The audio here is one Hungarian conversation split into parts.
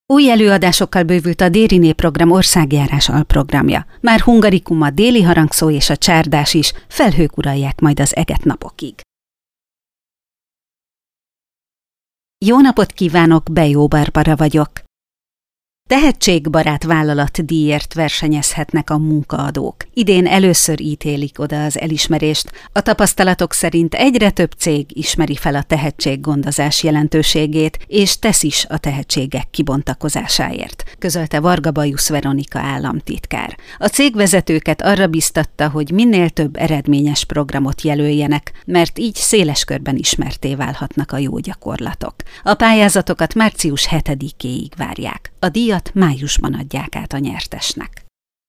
Új előadásokkal bővült a Dériné program országjárás alprogramja. Már Hungarikum, a Déli Harangszó és a Csárdás is, felhők uralják majd az eget napokig. Jó napot kívánok, Bejó Barbara vagyok. Tehetségbarát vállalatdíjért versenyezhetnek a munkaadók. Idén először ítélik oda az elismerést. A tapasztalatok szerint egyre több cég ismeri fel a tehetséggondozás jelentőségét, és tesz is a tehetségek kibontakozásáért, közölte Varga Bajusz Veronika államtitkár. A cégvezetőket arra biztatta, hogy minél több eredményes programot jelöljenek, mert így széles körben ismertté válhatnak a jó gyakorlatok. A pályázatokat március 7-éig várják. A díjat májusban adják át a nyertesnek.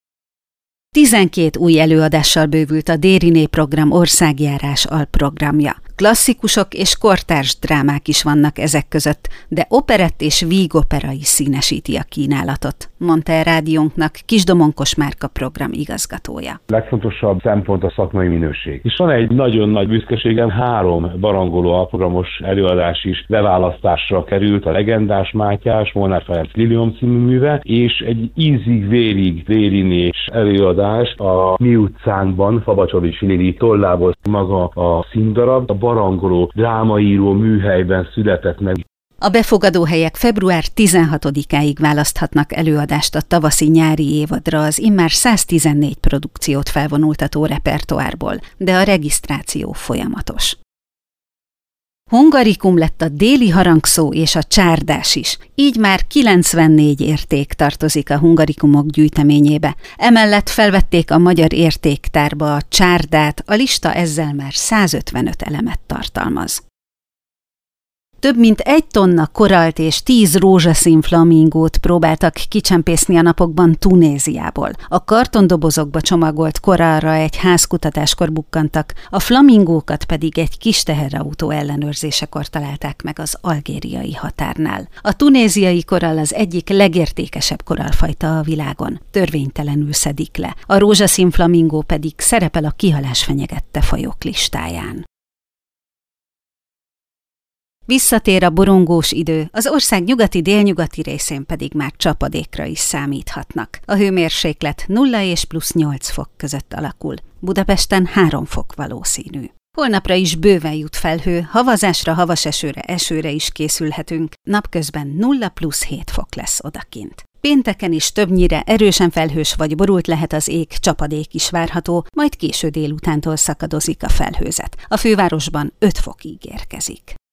12 új előadással bővült a Dériné program országjárás alprogramja. Klasszikusok és kortárs drámák is vannak ezek között, de operett és vígopera is színesíti a kínálatot, mondta el rádiónknak Kisdomonkos Márka program igazgatója. A legfontosabb szempont a szakmai minőség. És van egy nagyon nagy büszkeségem, 3 barangoló alprogramos előadás is beválasztásra került, a Legendás Mátyás, Molnár Ferenc Lilium című műve, és egy ízig-vérig dérinés előadás a Mi utcánkban, Fabacsovich Lili tollából maga a színdarab, a barangoló drámaíró műhelyben született meg. A befogadóhelyek február 16-áig választhatnak előadást a tavaszi-nyári évadra az immár 114 produkciót felvonultató repertoárból, de a regisztráció folyamatos. Hungarikum lett a Déli Harangszó és a Csárdás is, így már 94 érték tartozik a Hungarikumok gyűjteményébe. Emellett felvették a Magyar Értéktárba a Csárdát, a lista ezzel már 155 elemet tartalmaz. Több mint 1 tonna koralt és 10 rózsaszín flamingót próbáltak kicsempészni a napokban Tunéziából. A kartondobozokba csomagolt korallra egy házkutatáskor bukkantak, a flamingókat pedig egy kis teherautó ellenőrzésekor találták meg az algériai határnál. A tunéziai korall az egyik legértékesebb korallfajta a világon. Törvénytelenül szedik le. A rózsaszín flamingó pedig szerepel a kihalás fenyegette fajok listáján. Visszatér a borongós idő, az ország nyugati-délnyugati részén pedig már csapadékra is számíthatnak. A hőmérséklet 0 és plusz 8 fok között alakul. Budapesten 3 fok valószínű. Holnapra is bőven jut felhő, havazásra, havas esőre is készülhetünk. Napközben 0 plusz 7 fok lesz odakint. Pénteken is többnyire erősen felhős vagy borult lehet az ég, csapadék is várható, majd késő délutántól szakadozik a felhőzet. A fővárosban 5 fokig érkezik.